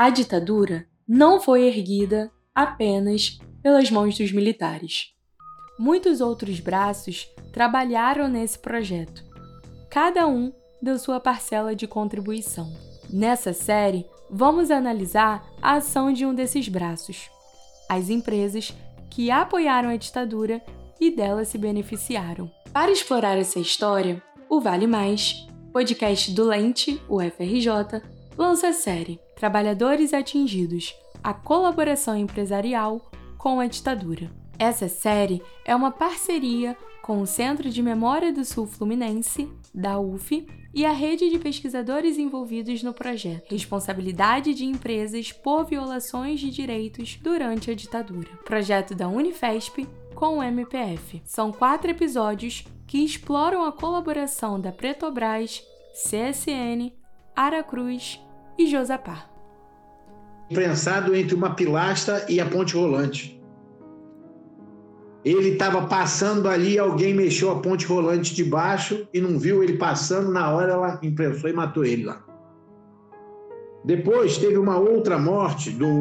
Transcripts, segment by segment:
A ditadura não foi erguida apenas pelas mãos dos militares. Muitos outros braços trabalharam nesse projeto. Cada um deu sua parcela de contribuição. Nessa série, vamos analisar a ação de um desses braços, as empresas que apoiaram a ditadura e dela se beneficiaram. Para explorar essa história, o Vale Mais, podcast do Lente, UFRJ, lança a série Trabalhadores Atingidos, a colaboração empresarial com a ditadura. Essa série é uma parceria com o Centro de Memória do Sul Fluminense, da UF, e a rede de pesquisadores envolvidos no projeto Responsabilidade de Empresas por Violações de Direitos durante a Ditadura, projeto da Unifesp com o MPF. São 4 episódios que exploram a colaboração da Petrobras, CSN, Aracruz e Josapar. Prensado entre uma pilastra e a ponte rolante. Ele estava passando ali, alguém mexeu a ponte rolante de baixo e não viu ele passando, na hora ela imprensou e matou ele lá. Depois teve uma outra morte de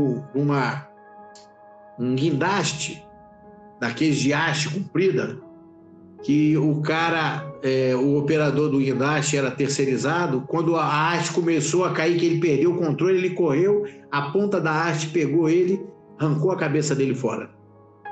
um guindaste, daqueles de haste comprida, que o cara, o operador do guindaste era terceirizado. Quando a haste começou a cair, que ele perdeu o controle, ele correu, a ponta da haste pegou ele, arrancou a cabeça dele fora.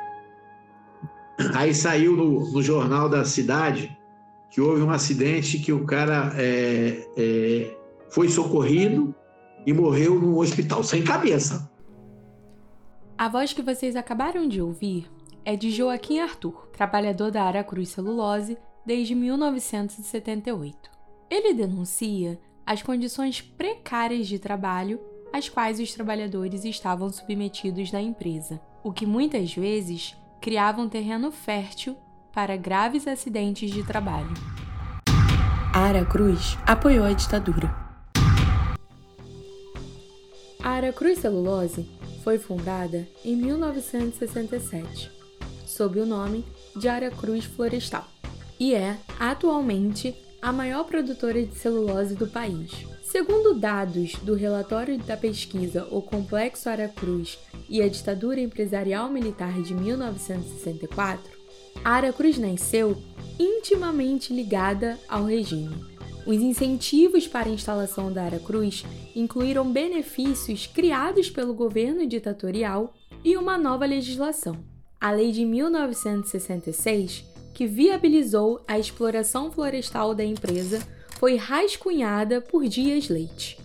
Aí saiu no jornal da cidade que houve um acidente, que o cara foi socorrido e morreu no hospital, sem cabeça. A voz que vocês acabaram de ouvir é de Joaquim Arthur, trabalhador da Aracruz Celulose desde 1978. Ele denuncia as condições precárias de trabalho às quais os trabalhadores estavam submetidos na empresa, o que muitas vezes criava um terreno fértil para graves acidentes de trabalho. A Aracruz apoiou a ditadura. A Aracruz Celulose foi fundada em 1967, sob o nome de Aracruz Florestal, e é, atualmente, a maior produtora de celulose do país. Segundo dados do relatório da pesquisa O Complexo Aracruz e a Ditadura Empresarial Militar de 1964, a Aracruz nasceu intimamente ligada ao regime. Os incentivos para a instalação da Aracruz incluíram benefícios criados pelo governo ditatorial e uma nova legislação, a Lei de 1966, que viabilizou a exploração florestal da empresa, foi rascunhada por Dias Leite,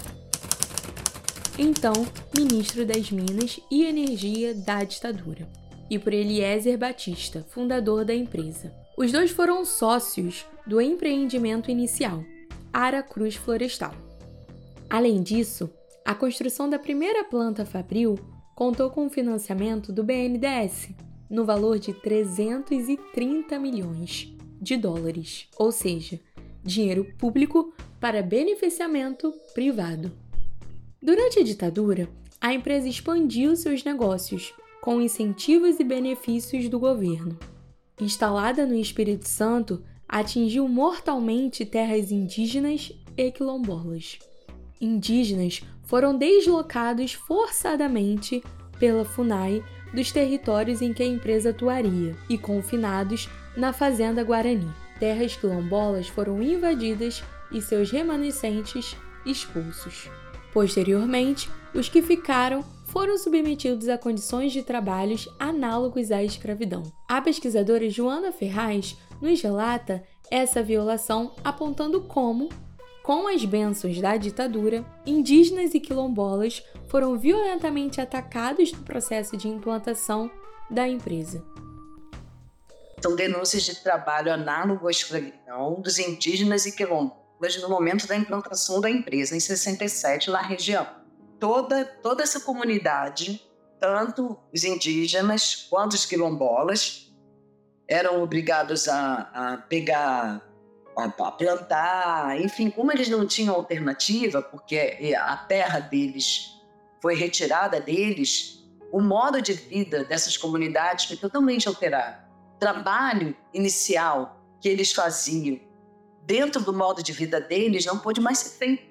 então ministro das Minas e Energia da ditadura, e por Eliezer Batista, fundador da empresa. Os dois foram sócios do empreendimento inicial, Aracruz Florestal. Além disso, a construção da primeira planta fabril contou com o financiamento do BNDES, no valor de 330 milhões de dólares, ou seja, dinheiro público para beneficiamento privado. Durante a ditadura, a empresa expandiu seus negócios com incentivos e benefícios do governo. Instalada no Espírito Santo, atingiu mortalmente terras indígenas e quilombolas. Indígenas foram deslocados forçadamente pela FUNAI dos territórios em que a empresa atuaria e confinados na Fazenda Guarani. Terras quilombolas foram invadidas e seus remanescentes expulsos. Posteriormente, os que ficaram foram submetidos a condições de trabalhos análogos à escravidão. A pesquisadora Joana Ferraz nos relata essa violação, apontando como, com as bênçãos da ditadura, indígenas e quilombolas foram violentamente atacados no processo de implantação da empresa. São denúncias de trabalho análogo à escravidão dos indígenas e quilombolas no momento da implantação da empresa, em 67, na região. Toda essa comunidade, tanto os indígenas quanto os quilombolas, eram obrigados a pegar, a plantar, enfim, como eles não tinham alternativa, porque a terra deles foi retirada deles, o modo de vida dessas comunidades foi totalmente alterado. O trabalho inicial que eles faziam dentro do modo de vida deles não pôde mais ser feito.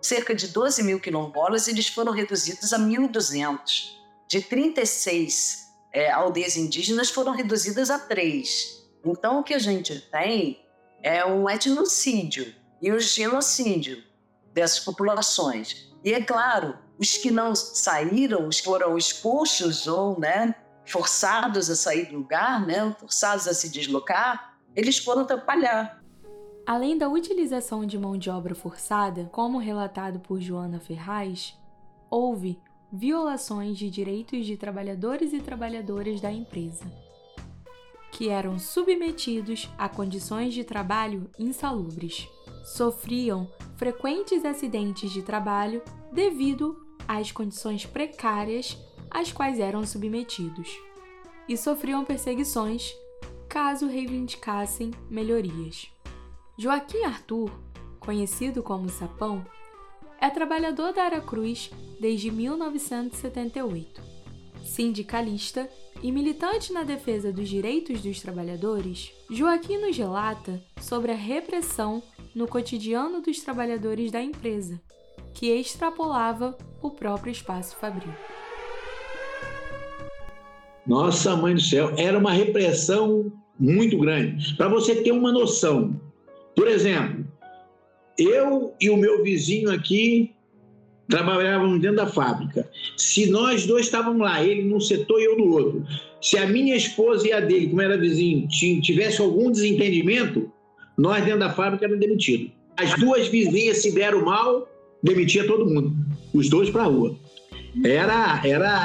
cerca de 12 mil quilombolas, eles foram reduzidos a 1.200. De 36 aldeias indígenas foram reduzidas a 3. Então, o que a gente tem é um etnocídio e um genocídio dessas populações. E, é claro, os que não saíram, os que foram expulsos ou forçados a sair do lugar, forçados a se deslocar, eles foram trabalhar. Além da utilização de mão de obra forçada, como relatado por Joana Ferraz, houve violações de direitos de trabalhadores e trabalhadoras da empresa, que eram submetidos a condições de trabalho insalubres. Sofriam frequentes acidentes de trabalho devido às condições precárias às quais eram submetidos, e sofriam perseguições caso reivindicassem melhorias. Joaquim Arthur, conhecido como Sapão, é trabalhador da Aracruz desde 1978. Sindicalista e militante na defesa dos direitos dos trabalhadores, Joaquim nos relata sobre a repressão no cotidiano dos trabalhadores da empresa, que extrapolava o próprio espaço fabril. Nossa mãe do céu, era uma repressão muito grande. Para você ter uma noção, por exemplo, eu e o meu vizinho aqui trabalhávamos dentro da fábrica. Se nós dois estávamos lá, ele num setor e eu no outro, se a minha esposa e a dele, como era vizinho, tivesse algum desentendimento, nós dentro da fábrica éramos demitidos. As duas vizinhas se deram mal, demitia todo mundo. Os dois para a rua. Era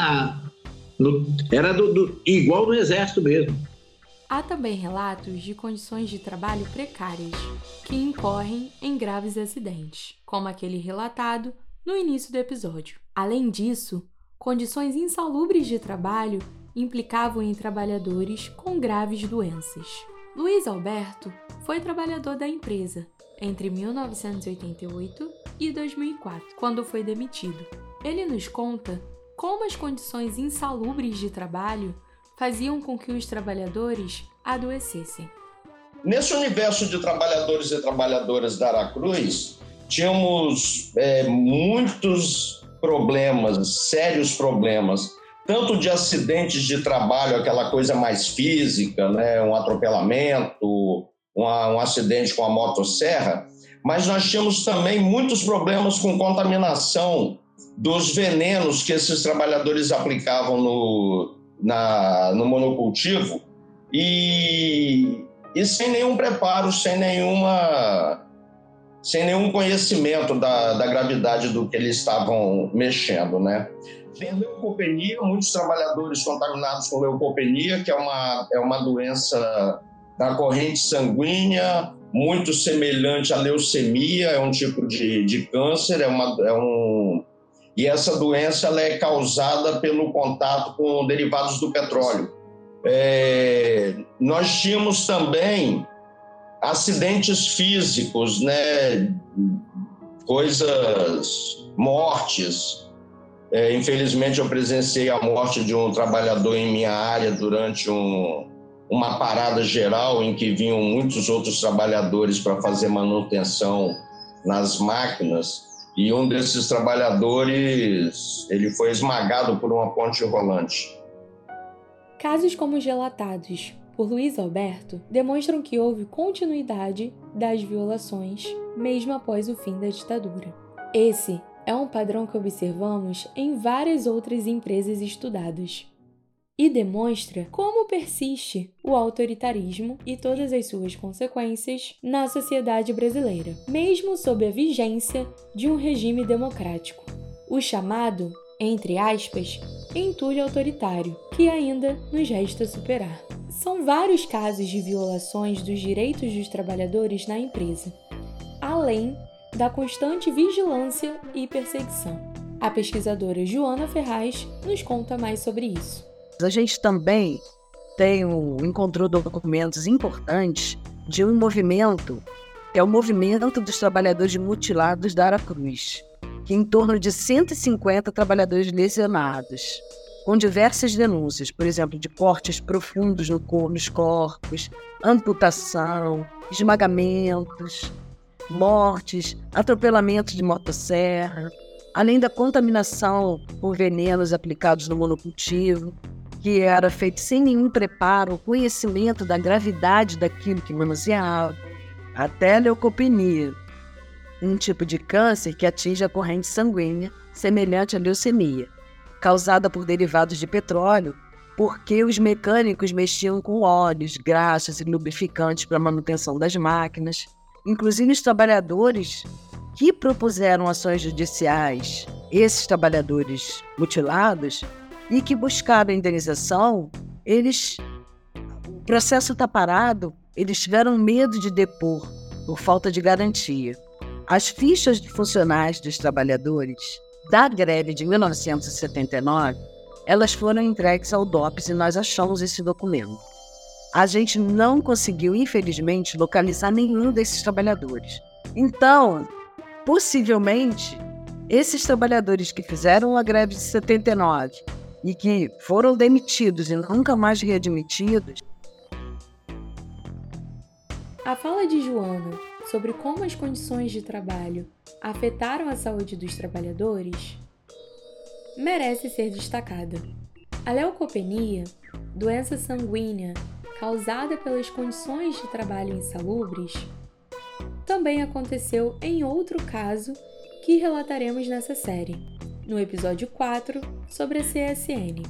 igual no exército mesmo. Há também relatos de condições de trabalho precárias, que incorrem em graves acidentes, como aquele relatado no início do episódio. Além disso, condições insalubres de trabalho implicavam em trabalhadores com graves doenças. Luiz Alberto foi trabalhador da empresa entre 1988 e 2004, quando foi demitido. Ele nos conta como as condições insalubres de trabalho faziam com que os trabalhadores adoecessem. Nesse universo de trabalhadores e trabalhadoras da Aracruz, tínhamos muitos problemas, sérios problemas, tanto de acidentes de trabalho, aquela coisa mais física, um atropelamento, um acidente com a motosserra, mas nós tínhamos também muitos problemas com contaminação dos venenos que esses trabalhadores aplicavam no monocultivo e sem nenhum preparo, sem nenhum conhecimento da gravidade do que eles estavam mexendo, Tem leucopenia, muitos trabalhadores contaminados com leucopenia, que é uma doença da corrente sanguínea, muito semelhante à leucemia, é um tipo de câncer, e essa doença ela é causada pelo contato com derivados do petróleo. Nós tínhamos também acidentes físicos, mortes. Infelizmente, eu presenciei a morte de um trabalhador em minha área durante uma parada geral em que vinham muitos outros trabalhadores para fazer manutenção nas máquinas. E um desses trabalhadores, ele foi esmagado por uma ponte rolante. Casos como os relatados por Luiz Alberto demonstram que houve continuidade das violações, mesmo após o fim da ditadura. Esse é um padrão que observamos em várias outras empresas estudadas e demonstra como persiste o autoritarismo e todas as suas consequências na sociedade brasileira, mesmo sob a vigência de um regime democrático, o chamado, entre aspas, entulho autoritário, que ainda nos resta superar. São vários casos de violações dos direitos dos trabalhadores na empresa, além da constante vigilância e perseguição. A pesquisadora Joana Ferraz nos conta mais sobre isso. A gente também encontrou documentos importantes de um movimento, que é o Movimento dos Trabalhadores Mutilados da Aracruz, que em torno de 150 trabalhadores lesionados, com diversas denúncias, por exemplo, de cortes profundos nos corpos, amputação, esmagamentos. mortes, atropelamento de motosserra, além da contaminação por venenos aplicados no monocultivo, que era feito sem nenhum preparo, conhecimento da gravidade daquilo que manuseava, até a leucopenia, um tipo de câncer que atinge a corrente sanguínea, semelhante à leucemia, causada por derivados de petróleo, porque os mecânicos mexiam com óleos, graxas e lubrificantes para a manutenção das máquinas. Inclusive os trabalhadores que propuseram ações judiciais, esses trabalhadores mutilados, e que buscaram indenização, o processo está parado, eles tiveram medo de depor por falta de garantia. As fichas de funcionais dos trabalhadores da greve de 1979, elas foram entregues ao DOPS e nós achamos esse documento. A gente não conseguiu, infelizmente, localizar nenhum desses trabalhadores. Então, possivelmente, esses trabalhadores que fizeram a greve de 79 e que foram demitidos e nunca mais readmitidos. A fala de Joana sobre como as condições de trabalho afetaram a saúde dos trabalhadores merece ser destacada. A leucopenia, doença sanguínea causada pelas condições de trabalho insalubres, também aconteceu em outro caso que relataremos nessa série, no episódio 4 sobre a CSN.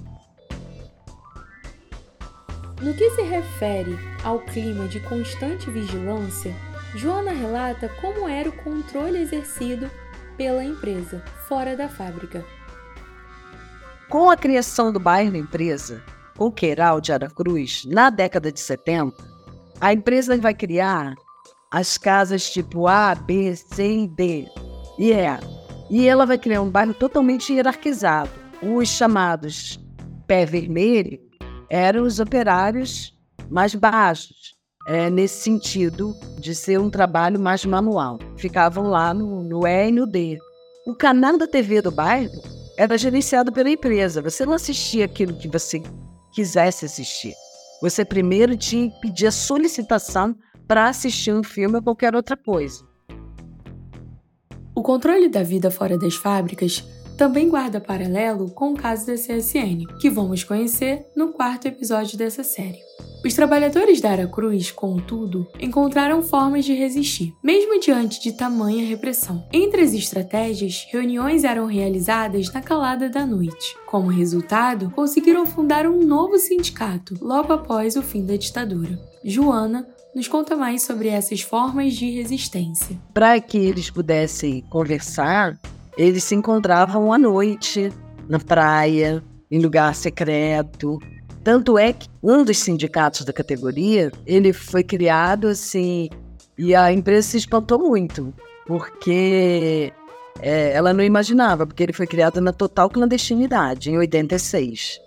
No que se refere ao clima de constante vigilância, Joana relata como era o controle exercido pela empresa, fora da fábrica. Com a criação do bairro Empresa, Coqueiral de Aracruz, na década de 70, a empresa vai criar as casas tipo A, B, C e D e E. E ela vai criar um bairro totalmente hierarquizado. Os chamados pé vermelho eram os operários mais baixos, nesse sentido de ser um trabalho mais manual. Ficavam lá no E e no D. O canal da TV do bairro era gerenciado pela empresa. Você não assistia aquilo que você quisesse assistir. Você primeiro tinha que pedir a solicitação para assistir um filme ou qualquer outra coisa. O controle da vida fora das fábricas também guarda paralelo com o caso da CSN, que vamos conhecer no 4º episódio dessa série. Os trabalhadores da Aracruz, contudo, encontraram formas de resistir, mesmo diante de tamanha repressão. Entre as estratégias, reuniões eram realizadas na calada da noite. Como resultado, conseguiram fundar um novo sindicato logo após o fim da ditadura. Joana nos conta mais sobre essas formas de resistência. Para que eles pudessem conversar, eles se encontravam à noite, na praia, em lugar secreto. Tanto é que um dos sindicatos da categoria, ele foi criado assim, e a empresa se espantou muito, porque ela não imaginava, porque ele foi criado na total clandestinidade, em 86.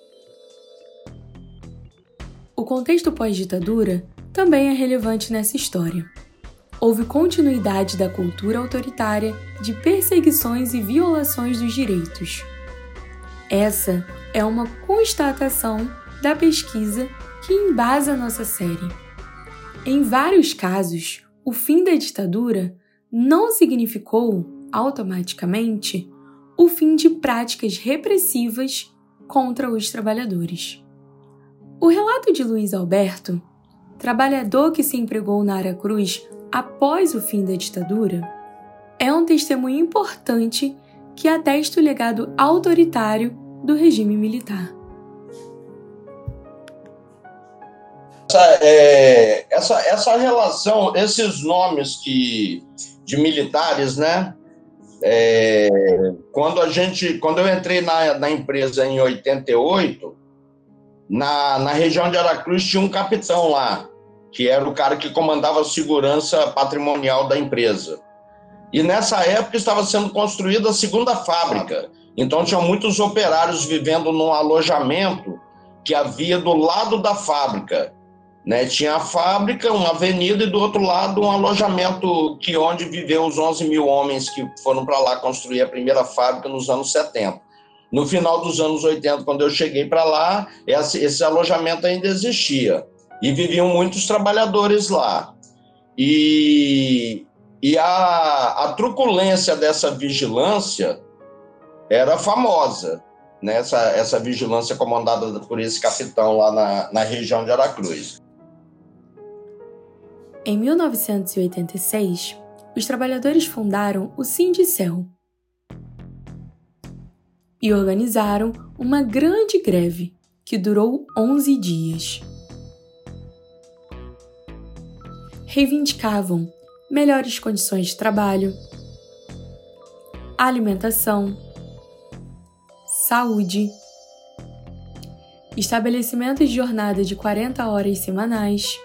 O contexto pós-ditadura também é relevante nessa história. Houve continuidade da cultura autoritária de perseguições e violações dos direitos. Essa é uma constatação da pesquisa que embasa nossa série. Em vários casos, o fim da ditadura não significou, automaticamente, o fim de práticas repressivas contra os trabalhadores. O relato de Luiz Alberto, trabalhador que se empregou na Aracruz após o fim da ditadura, é um testemunho importante que atesta o legado autoritário do regime militar. Essa relação, esses nomes de militares, né? Quando eu entrei na empresa em 88, na região de Aracruz tinha um capitão lá, que era o cara que comandava a segurança patrimonial da empresa. E nessa época estava sendo construída a segunda fábrica. Então tinha muitos operários vivendo num alojamento que havia do lado da fábrica, né? Tinha a fábrica, uma avenida, e do outro lado um alojamento onde viveu os 11 mil homens que foram para lá construir a primeira fábrica nos anos 70. No final dos anos 80, quando eu cheguei para lá, esse alojamento ainda existia. E viviam muitos trabalhadores lá. E E a truculência dessa vigilância era famosa, né? Essa vigilância comandada por esse capitão lá na região de Aracruz. Em 1986, os trabalhadores fundaram o Sindicel e organizaram uma grande greve que durou 11 dias. Reivindicavam melhores condições de trabalho, alimentação, saúde, estabelecimento de jornada de 40 horas semanais,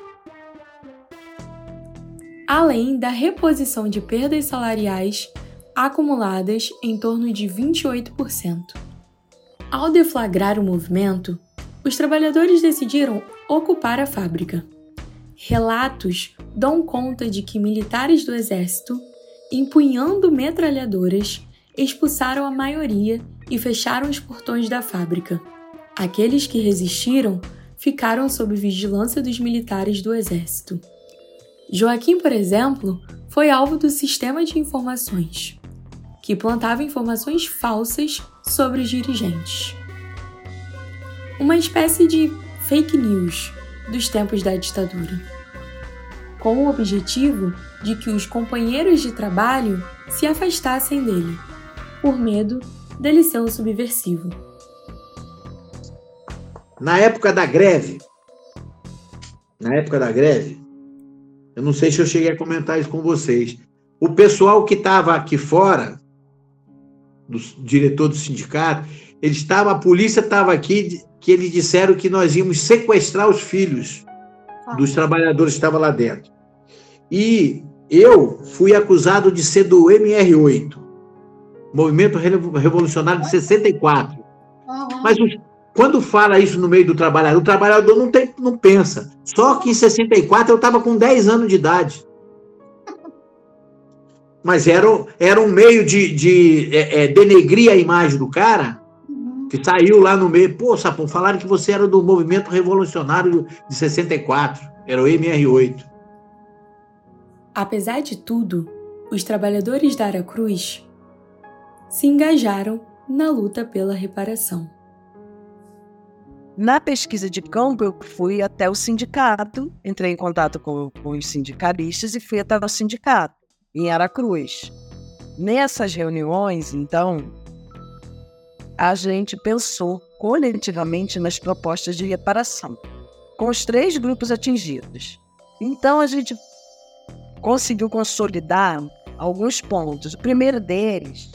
além da reposição de perdas salariais acumuladas em torno de 28%. Ao deflagrar o movimento, os trabalhadores decidiram ocupar a fábrica. Relatos dão conta de que militares do exército, empunhando metralhadoras, expulsaram a maioria e fecharam os portões da fábrica. Aqueles que resistiram ficaram sob vigilância dos militares do exército. Joaquim, por exemplo, foi alvo do sistema de informações, que plantava informações falsas sobre os dirigentes. Uma espécie de fake news dos tempos da ditadura, com o objetivo de que os companheiros de trabalho se afastassem dele, por medo dele ser um subversivo. Na época da greve, eu não sei se eu cheguei a comentar isso com vocês, o pessoal que estava aqui fora, do diretor do sindicato, a polícia estava aqui, que eles disseram que nós íamos sequestrar os filhos dos trabalhadores que estavam lá dentro. E eu fui acusado de ser do MR8, Movimento Revolucionário de 64. Mas quando fala isso no meio do trabalhador, o trabalhador não pensa. Só que em 64 eu estava com 10 anos de idade. Mas era um meio de denegrir a imagem do cara, que saiu lá no meio. Pô, Sapão, falaram que você era do Movimento Revolucionário de 64. Era o MR8. Apesar de tudo, os trabalhadores da Aracruz se engajaram na luta pela reparação. Na pesquisa de campo, eu fui até o sindicato, entrei em contato com os sindicalistas e fui até o sindicato, em Aracruz. Nessas reuniões, então, a gente pensou coletivamente nas propostas de reparação, com os 3 grupos atingidos. Então, a gente conseguiu consolidar alguns pontos. O primeiro deles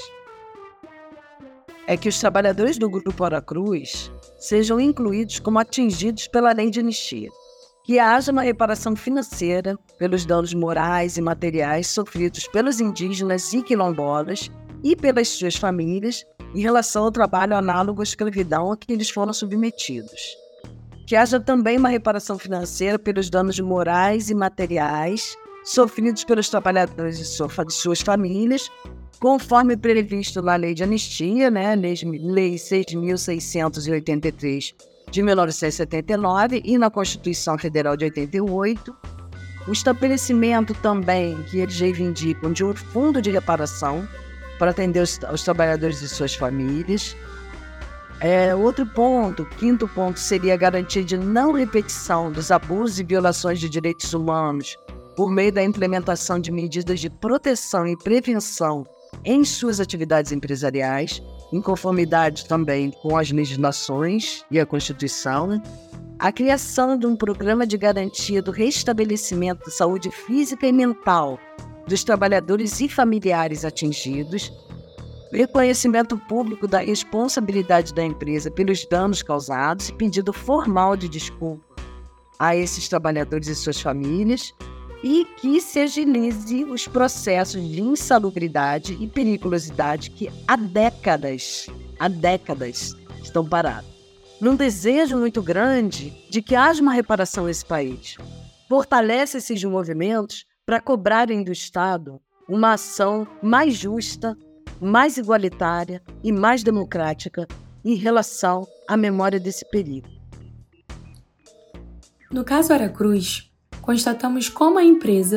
é que os trabalhadores do Grupo Aracruz sejam incluídos como atingidos pela lei de anistia, que haja uma reparação financeira pelos danos morais e materiais sofridos pelos indígenas e quilombolas e pelas suas famílias em relação ao trabalho análogo à escravidão a que eles foram submetidos. Que haja também uma reparação financeira pelos danos morais e materiais sofridos pelos trabalhadores e suas famílias, conforme previsto na Lei de Anistia, né, Lei 6.683 de 1979 e na Constituição Federal de 88, o estabelecimento também que eles reivindicam de um fundo de reparação para atender os trabalhadores e suas famílias. Outro ponto, 5º ponto, seria a garantia de não repetição dos abusos e violações de direitos humanos por meio da implementação de medidas de proteção e prevenção em suas atividades empresariais, em conformidade também com as legislações e a Constituição, a criação de um programa de garantia do restabelecimento da saúde física e mental dos trabalhadores e familiares atingidos, reconhecimento público da responsabilidade da empresa pelos danos causados e pedido formal de desculpa a esses trabalhadores e suas famílias, e que se agilize os processos de insalubridade e periculosidade que há décadas estão parados. Num desejo muito grande de que haja uma reparação nesse país, fortalece esses movimentos para cobrarem do Estado uma ação mais justa, mais igualitária e mais democrática em relação à memória desse período. No caso Aracruz, constatamos como a empresa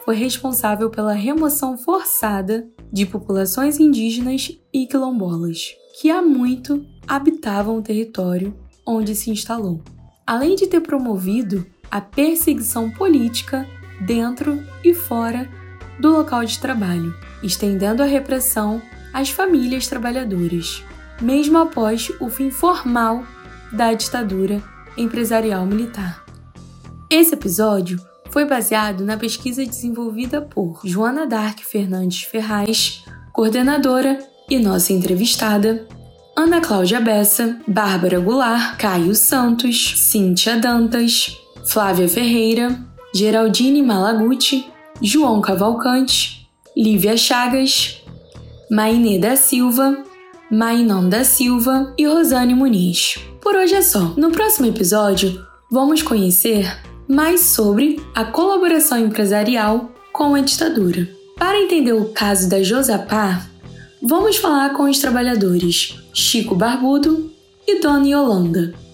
foi responsável pela remoção forçada de populações indígenas e quilombolas, que há muito habitavam o território onde se instalou, além de ter promovido a perseguição política dentro e fora do local de trabalho, estendendo a repressão às famílias trabalhadoras, mesmo após o fim formal da ditadura empresarial militar. Esse episódio foi baseado na pesquisa desenvolvida por Joana Dark Fernandes Ferraz, coordenadora, e nossa entrevistada, Ana Cláudia Bessa, Bárbara Goulart, Caio Santos, Cíntia Dantas, Flávia Ferreira, Geraldine Malaguti, João Cavalcante, Lívia Chagas, Mainê da Silva, Mainon da Silva e Rosane Muniz. Por hoje é só. No próximo episódio, vamos conhecer mais sobre a colaboração empresarial com a ditadura. Para entender o caso da Josapá, vamos falar com os trabalhadores Chico Barbudo e Dona Yolanda.